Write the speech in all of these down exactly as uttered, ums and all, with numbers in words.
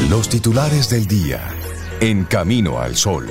Los titulares del día en Camino al Sol.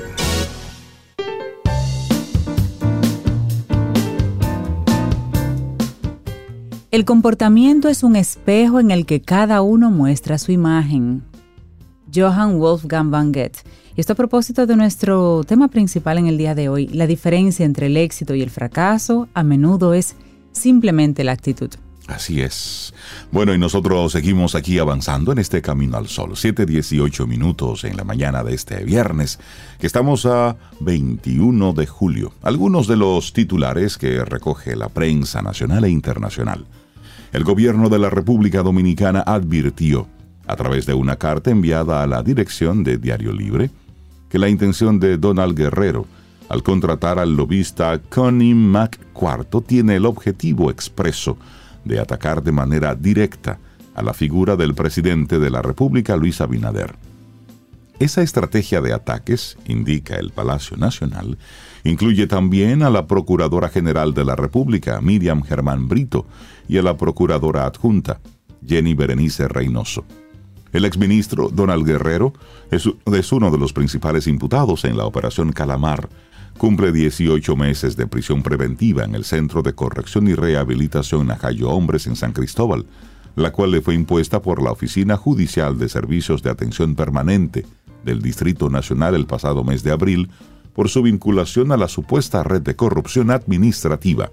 El comportamiento es un espejo en el que cada uno muestra su imagen. Johann Wolfgang von Goethe. Y esto a propósito de nuestro tema principal en el día de hoy, la diferencia entre el éxito y el fracaso a menudo es simplemente la actitud. Así es. Bueno, y nosotros seguimos aquí avanzando en este Camino al Sol. siete dieciocho minutos en la mañana de este viernes, que estamos a veintiuno de julio. Algunos de los titulares que recoge la prensa nacional e internacional. El gobierno de la República Dominicana advirtió, a través de una carta enviada a la dirección de Diario Libre, que la intención de Donald Guerrero al contratar al lobista Connie McQuarto tiene el objetivo expreso de atacar de manera directa a la figura del presidente de la República, Luis Abinader. Esa estrategia de ataques, indica el Palacio Nacional, incluye también a la Procuradora General de la República, Miriam Germán Brito, y a la Procuradora Adjunta, Jenny Berenice Reynoso. El exministro Donald Guerrero es, es uno de los principales imputados en la Operación Calamar. Cumple dieciocho meses de prisión preventiva en el Centro de Corrección y Rehabilitación Najayo Hombres en San Cristóbal, la cual le fue impuesta por la Oficina Judicial de Servicios de Atención Permanente del Distrito Nacional el pasado mes de abril por su vinculación a la supuesta red de corrupción administrativa.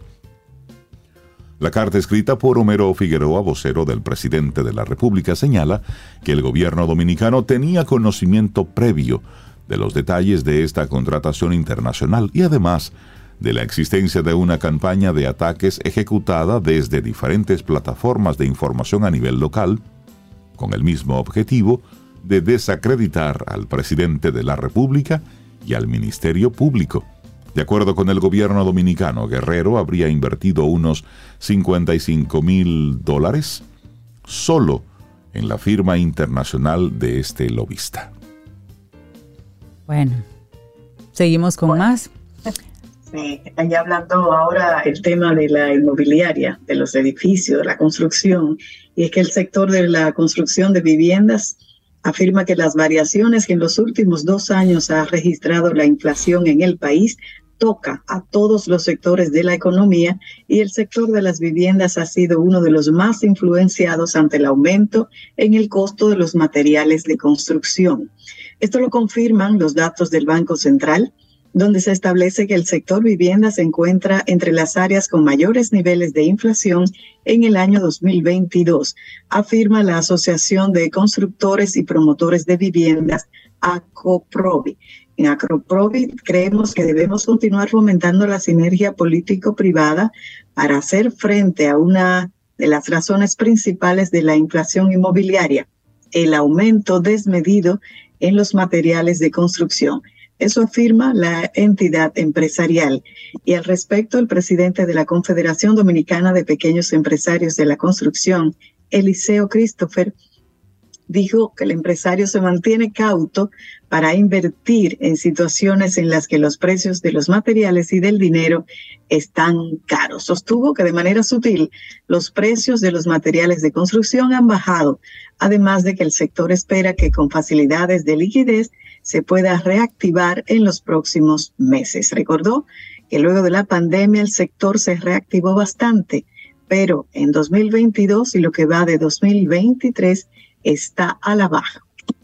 La carta escrita por Homero Figueroa, vocero del presidente de la República, señala que el gobierno dominicano tenía conocimiento previo de los detalles de esta contratación internacional y además de la existencia de una campaña de ataques ejecutada desde diferentes plataformas de información a nivel local, con el mismo objetivo de desacreditar al presidente de la República y al Ministerio Público. De acuerdo con el gobierno dominicano, Guerrero habría invertido unos cincuenta y cinco mil dólares solo en la firma internacional de este lobista. Bueno, seguimos con bueno, más. Sí, ahí hablando ahora el tema de la inmobiliaria, de los edificios, de la construcción, y es que el sector de la construcción de viviendas afirma que las variaciones que en los últimos dos años ha registrado la inflación en el país toca a todos los sectores de la economía y el sector de las viviendas ha sido uno de los más influenciados ante el aumento en el costo de los materiales de construcción. Esto lo confirman los datos del Banco Central, donde se establece que el sector vivienda se encuentra entre las áreas con mayores niveles de inflación en el año dos mil veintidós, afirma la Asociación de Constructores y Promotores de Viviendas, ACOPROVI. En ACOPROVI creemos que debemos continuar fomentando la sinergia político-privada para hacer frente a una de las razones principales de la inflación inmobiliaria, el aumento desmedido en los materiales de construcción. Eso afirma la entidad empresarial. Y al respecto, el presidente de la Confederación Dominicana de Pequeños Empresarios de la Construcción, Eliseo Christopher, dijo que el empresario se mantiene cauto para invertir en situaciones en las que los precios de los materiales y del dinero están caros. Sostuvo que de manera sutil los precios de los materiales de construcción han bajado, además de que el sector espera que con facilidades de liquidez se pueda reactivar en los próximos meses. Recordó que luego de la pandemia el sector se reactivó bastante, pero en dos mil veintidós y lo que va de dos mil veintitrés está a la baja.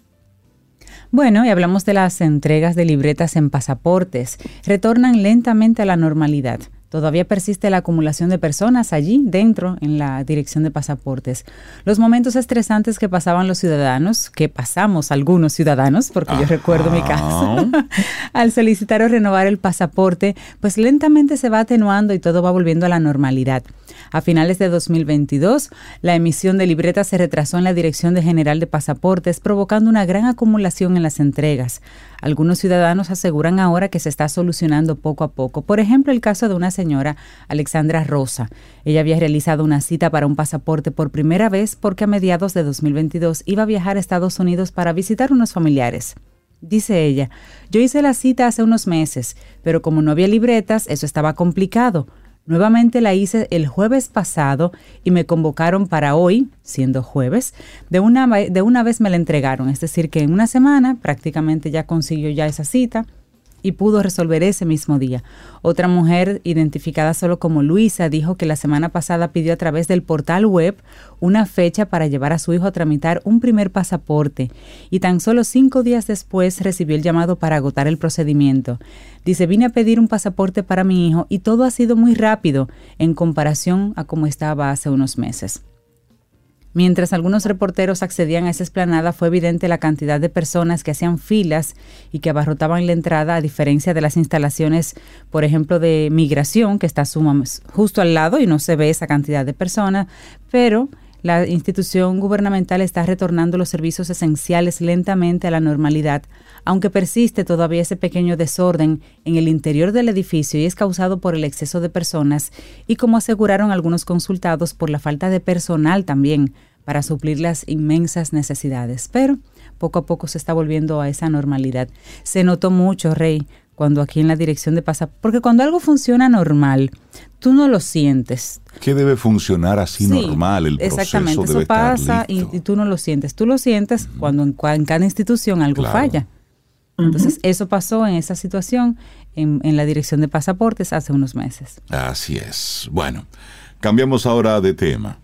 Bueno, y hablamos de las entregas de libretas en pasaportes. Retornan lentamente a la normalidad. Todavía persiste la acumulación de personas allí dentro en la dirección de pasaportes. Los momentos estresantes que pasaban los ciudadanos, que pasamos algunos ciudadanos, porque Ajá. yo recuerdo mi caso, al solicitar o renovar el pasaporte, pues lentamente se va atenuando y todo va volviendo a la normalidad. A finales de dos mil veintidós, la emisión de libretas se retrasó en la Dirección General de Pasaportes, provocando una gran acumulación en las entregas. Algunos ciudadanos aseguran ahora que se está solucionando poco a poco. Por ejemplo, el caso de una señora, Alexandra Rosa. Ella había realizado una cita para un pasaporte por primera vez porque a mediados de dos mil veintidós iba a viajar a Estados Unidos para visitar unos familiares. Dice ella, yo hice la cita hace unos meses, pero como no había libretas, eso estaba complicado. Nuevamente la hice el jueves pasado y me convocaron para hoy, siendo jueves. De una, de una vez me la entregaron, es decir, que en una semana prácticamente ya consiguió ya esa cita y pudo resolver ese mismo día. Otra mujer, identificada solo como Luisa, dijo que la semana pasada pidió a través del portal web una fecha para llevar a su hijo a tramitar un primer pasaporte y tan solo cinco días después recibió el llamado para agotar el procedimiento. Dice, vine a pedir un pasaporte para mi hijo y todo ha sido muy rápido en comparación a cómo estaba hace unos meses. Mientras algunos reporteros accedían a esa explanada, fue evidente la cantidad de personas que hacían filas y que abarrotaban la entrada, a diferencia de las instalaciones, por ejemplo, de migración, que está sumamente justo al lado y no se ve esa cantidad de personas, pero la institución gubernamental está retornando los servicios esenciales lentamente a la normalidad, aunque persiste todavía ese pequeño desorden en el interior del edificio y es causado por el exceso de personas y, como aseguraron algunos consultados, por la falta de personal también para suplir las inmensas necesidades. Pero poco a poco se está volviendo a esa normalidad. Se notó mucho, Rey, cuando aquí en la dirección de pasaporte, porque cuando algo funciona normal, tú no lo sientes. ¿Qué debe funcionar así sí, normal? El proceso exactamente, debe eso pasa estar listo. Y, y tú no lo sientes. Tú lo sientes uh-huh. cuando en, en cada institución algo claro. falla. Entonces, uh-huh. eso pasó en esa situación en, en la dirección de pasaportes hace unos meses. Así es. Bueno, cambiamos ahora de tema.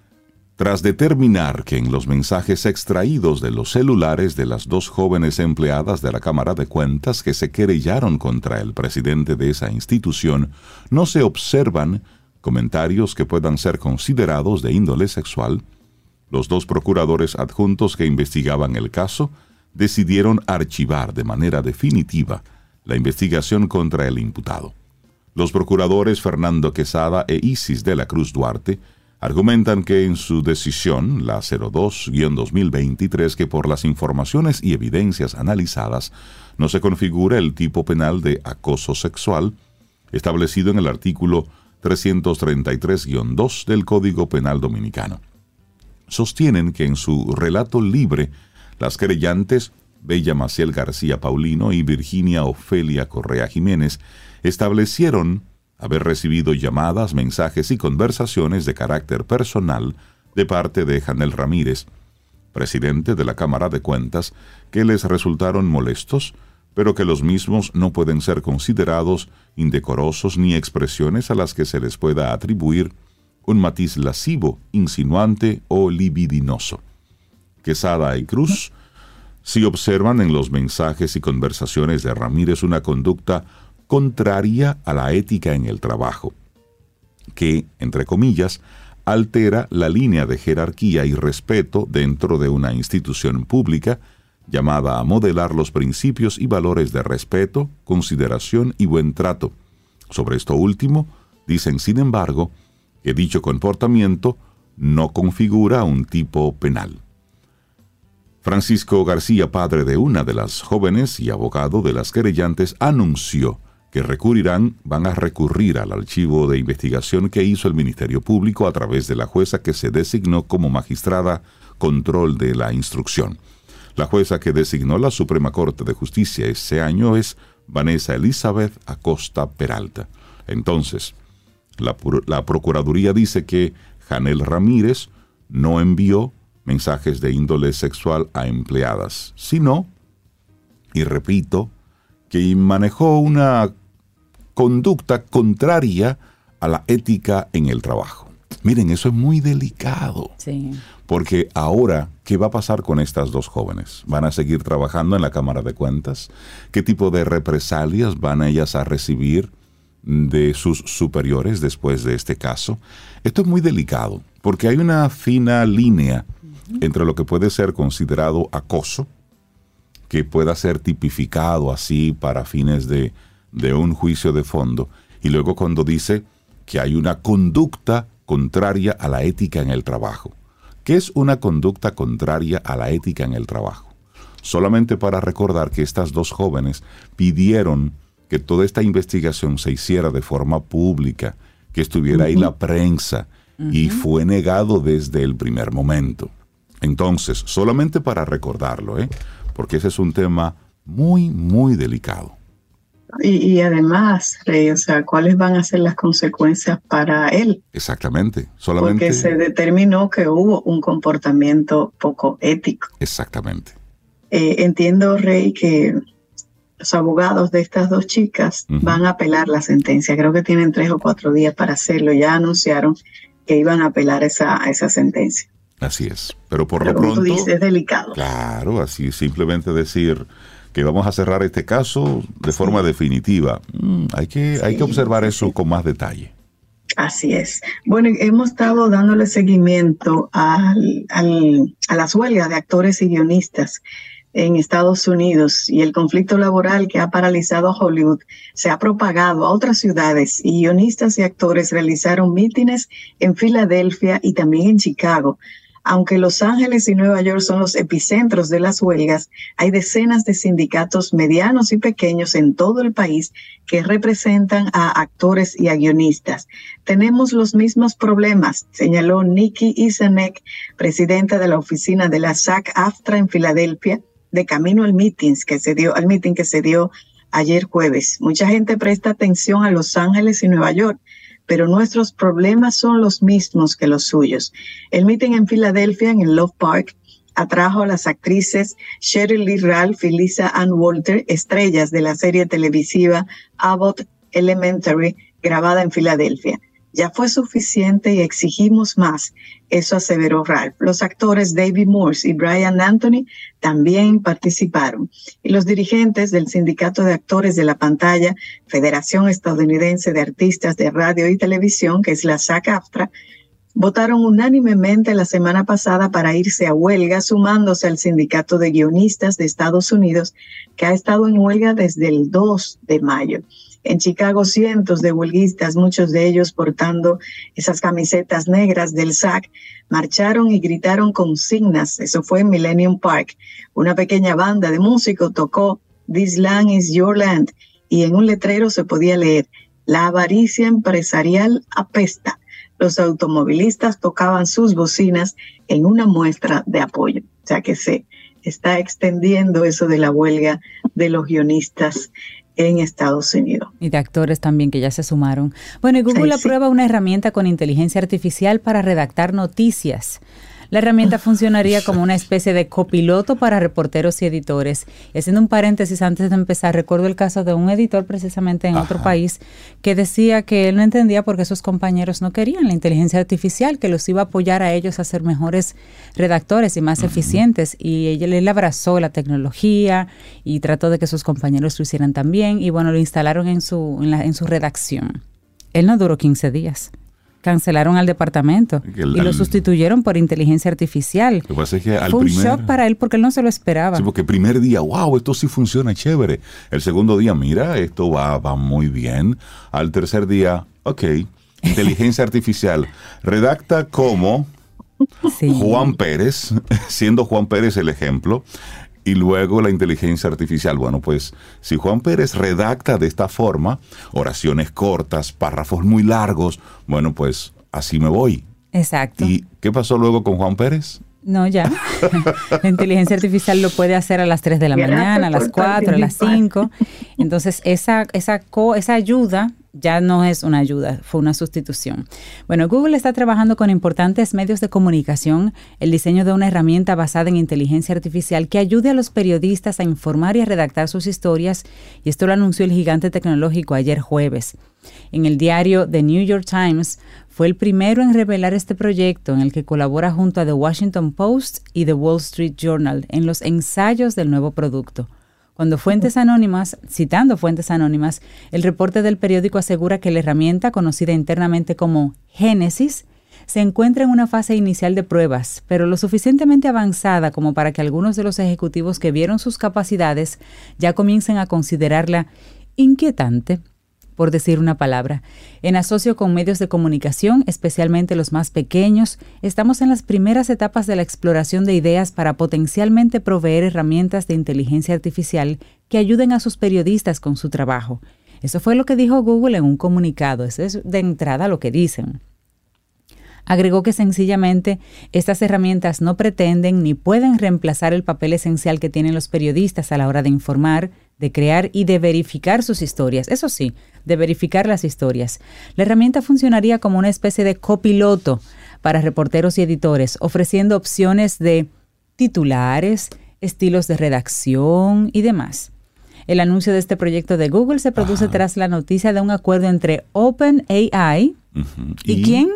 Tras determinar que en los mensajes extraídos de los celulares de las dos jóvenes empleadas de la Cámara de Cuentas que se querellaron contra el presidente de esa institución, no se observan comentarios que puedan ser considerados de índole sexual, los dos procuradores adjuntos que investigaban el caso decidieron archivar de manera definitiva la investigación contra el imputado. Los procuradores Fernando Quesada e Isis de la Cruz Duarte argumentan que en su decisión, la cero dos guión dos mil veintitrés, que por las informaciones y evidencias analizadas no se configura el tipo penal de acoso sexual establecido en el artículo trescientos treinta y tres guión dos del Código Penal Dominicano. Sostienen que en su relato libre, las querellantes Bella Maciel García Paulino y Virginia Ofelia Correa Jiménez establecieron haber recibido llamadas, mensajes y conversaciones de carácter personal de parte de Janel Ramírez, presidente de la Cámara de Cuentas, que les resultaron molestos, pero que los mismos no pueden ser considerados indecorosos ni expresiones a las que se les pueda atribuir un matiz lascivo, insinuante o libidinoso. Quesada y Cruz sí observan en los mensajes y conversaciones de Ramírez una conducta contraria a la ética en el trabajo, que, entre comillas, altera la línea de jerarquía y respeto dentro de una institución pública llamada a modelar los principios y valores de respeto, consideración y buen trato. Sobre esto último, dicen, sin embargo, que dicho comportamiento no configura un tipo penal. Francisco García, padre de una de las jóvenes y abogado de las querellantes, anunció que recurrirán, van a recurrir al archivo de investigación que hizo el Ministerio Público a través de la jueza que se designó como magistrada control de la instrucción. La jueza que designó la Suprema Corte de Justicia ese año es Vanessa Elizabeth Acosta Peralta. Entonces, la, la Procuraduría dice que Janel Ramírez no envió mensajes de índole sexual a empleadas, sino, y repito, que manejó una conducta contraria a la ética en el trabajo. Miren, eso es muy delicado. Sí. Porque ahora, ¿qué va a pasar con estas dos jóvenes? ¿Van a seguir trabajando en la Cámara de Cuentas? ¿Qué tipo de represalias van ellas a recibir de sus superiores después de este caso? Esto es muy delicado, porque hay una fina línea uh-huh. entre lo que puede ser considerado acoso, que pueda ser tipificado así para fines de, de un juicio de fondo, y luego cuando dice que hay una conducta contraria a la ética en el trabajo. ¿Qué es una conducta contraria a la ética en el trabajo? Solamente para recordar que estas dos jóvenes pidieron que toda esta investigación se hiciera de forma pública, que estuviera uh-huh. ahí la prensa, uh-huh. y fue negado desde el primer momento. Entonces, solamente para recordarlo, ¿eh? porque ese es un tema muy, muy delicado. Y, y además, Rey, o sea, ¿cuáles van a ser las consecuencias para él? Exactamente. Solamente... Porque se determinó que hubo un comportamiento poco ético. Exactamente. Eh, entiendo, Rey, que los abogados de estas dos chicas uh-huh. van a apelar la sentencia. Creo que tienen tres o cuatro días para hacerlo. Ya anunciaron que iban a apelar esa, esa sentencia. Así es. Pero por Pero lo pronto... Tú dices, es delicado. Claro, así simplemente decir... que vamos a cerrar este caso de forma sí. definitiva. Mm, hay que, sí, hay que observar eso sí. con más detalle. Así es. Bueno, hemos estado dándole seguimiento al, al, a las huelgas de actores y guionistas en Estados Unidos, y el conflicto laboral que ha paralizado a Hollywood se ha propagado a otras ciudades, y guionistas y actores realizaron mítines en Filadelfia y también en Chicago. Aunque Los Ángeles y Nueva York son los epicentros de las huelgas, hay decenas de sindicatos medianos y pequeños en todo el país que representan a actores y a guionistas. Tenemos los mismos problemas, señaló Nikki Isanek, presidenta de la oficina de la SAG-AFTRA en Filadelfia, de camino al meeting que se dio, al meeting que se dio ayer jueves. Mucha gente presta atención a Los Ángeles y Nueva York, pero nuestros problemas son los mismos que los suyos. El meeting en Filadelfia, en el Love Park, atrajo a las actrices Sheryl Lee Ralph y Lisa Ann Walter, estrellas de la serie televisiva Abbott Elementary, grabada en Filadelfia. Ya fue suficiente y exigimos más, eso aseveró Ralph. Los actores David Morse y Brian Anthony también participaron. Y los dirigentes del Sindicato de Actores de la Pantalla, Federación Estadounidense de Artistas de Radio y Televisión, que es la SAG-AFTRA, votaron unánimemente la semana pasada para irse a huelga, sumándose al Sindicato de Guionistas de Estados Unidos, que ha estado en huelga desde el dos de mayo. En Chicago, cientos de huelguistas, muchos de ellos portando esas camisetas negras del SAG, marcharon y gritaron consignas. Eso fue en Millennium Park. Una pequeña banda de músicos tocó This Land is Your Land, y en un letrero se podía leer: la avaricia empresarial apesta. Los automovilistas tocaban sus bocinas en una muestra de apoyo. O sea que se está extendiendo eso de la huelga de los guionistas en Estados Unidos. Y de actores también que ya se sumaron. Bueno, y Google sí, aprueba sí. una herramienta con inteligencia artificial para redactar noticias. La herramienta funcionaría como una especie de copiloto para reporteros y editores. Y haciendo un paréntesis antes de empezar, recuerdo el caso de un editor precisamente en Ajá. otro país que decía que él no entendía por qué sus compañeros no querían la inteligencia artificial, que los iba a apoyar a ellos a ser mejores redactores y más uh-huh. eficientes. Y él, él abrazó la tecnología y trató de que sus compañeros lo hicieran también. Y bueno, lo instalaron en su, en la, en su redacción. Él no duró quince días. Cancelaron al departamento el, y lo sustituyeron por inteligencia artificial. Lo que pasa es que al Fue un primer, shock para él porque él no se lo esperaba. Sí, porque el primer día, wow, esto sí funciona chévere. El segundo día, mira, esto va, va muy bien. Al tercer día, ok, inteligencia artificial. Redacta como sí. Juan Pérez, siendo Juan Pérez el ejemplo. Y luego la inteligencia artificial. Bueno, pues si Juan Pérez redacta de esta forma, oraciones cortas, párrafos muy largos, bueno, pues así me voy. Exacto. ¿Y qué pasó luego con Juan Pérez? No, ya. La inteligencia artificial lo puede hacer a las tres de la Gracias mañana, a las cuatro, a las cinco. Entonces, esa, esa, co, esa ayuda ya no es una ayuda, fue una sustitución. Bueno, Google está trabajando con importantes medios de comunicación el diseño de una herramienta basada en inteligencia artificial que ayude a los periodistas a informar y a redactar sus historias, y esto lo anunció el gigante tecnológico ayer jueves. En el diario The New York Times fue el primero en revelar este proyecto, en el que colabora junto a The Washington Post y The Wall Street Journal en los ensayos del nuevo producto. Cuando fuentes anónimas, citando fuentes anónimas, el reporte del periódico asegura que la herramienta, conocida internamente como Génesis, se encuentra en una fase inicial de pruebas, pero lo suficientemente avanzada como para que algunos de los ejecutivos que vieron sus capacidades ya comiencen a considerarla inquietante, por decir una palabra. En asocio con medios de comunicación, especialmente los más pequeños, estamos en las primeras etapas de la exploración de ideas para potencialmente proveer herramientas de inteligencia artificial que ayuden a sus periodistas con su trabajo. Eso fue lo que dijo Google en un comunicado. Eso es de entrada lo que dicen. Agregó que sencillamente estas herramientas no pretenden ni pueden reemplazar el papel esencial que tienen los periodistas a la hora de informar, de crear y de verificar sus historias. Eso sí, de verificar las historias. La herramienta funcionaría como una especie de copiloto para reporteros y editores, ofreciendo opciones de titulares, estilos de redacción y demás. El anuncio de este proyecto de Google se produce Ajá. tras la noticia de un acuerdo entre OpenAI uh-huh. ¿Y, ¿y quién?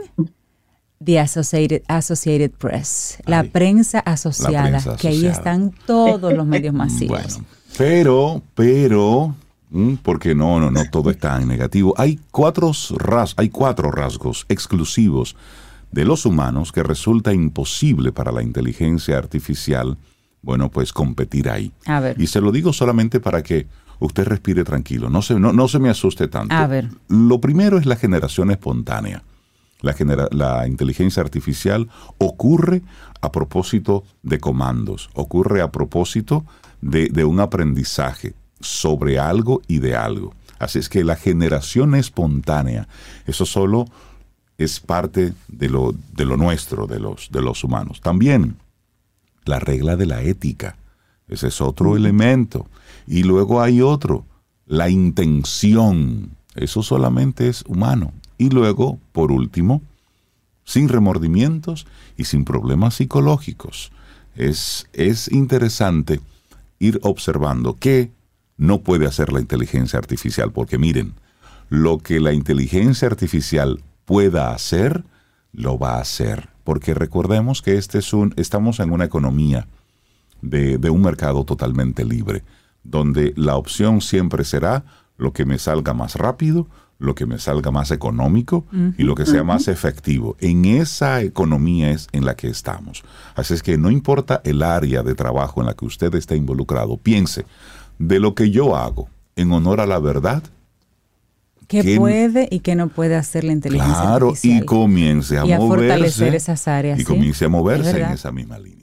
The Associated, Associated Press, Ay, la, prensa asociada, la prensa asociada, que ahí están todos los medios masivos. Bueno, pero, pero, porque no, no, no todo está en negativo. Hay cuatro, ras, hay cuatro rasgos exclusivos de los humanos que resulta imposible para la inteligencia artificial, bueno, pues competir ahí. A ver. Y se lo digo solamente para que usted respire tranquilo, no se, no, no se me asuste tanto. A ver. Lo primero es la generación espontánea. La, genera- la inteligencia artificial ocurre a propósito de comandos, ocurre a propósito de, de un aprendizaje sobre algo y de algo. Así es que la generación espontánea, eso solo es parte de lo, de lo nuestro, de los, de los humanos. También la regla de la ética, ese es otro elemento. Y luego hay otro, la intención, eso solamente es humano. Y luego, por último, sin remordimientos y sin problemas psicológicos. Es, es interesante ir observando qué no puede hacer la inteligencia artificial, porque miren, lo que la inteligencia artificial pueda hacer, lo va a hacer. Porque recordemos que este es un, estamos en una economía de, de un mercado totalmente libre, donde la opción siempre será lo que me salga más rápido, lo que me salga más económico uh-huh, y lo que sea uh-huh. más efectivo. En esa economía es en la que estamos. Así es que no importa el área de trabajo en la que usted está involucrado, piense de lo que yo hago en honor a la verdad. ¿Qué que, puede y qué no puede hacer la inteligencia claro, artificial? Y comience a y moverse. a fortalecer esas áreas. Y ¿sí? comience a moverse en esa misma línea.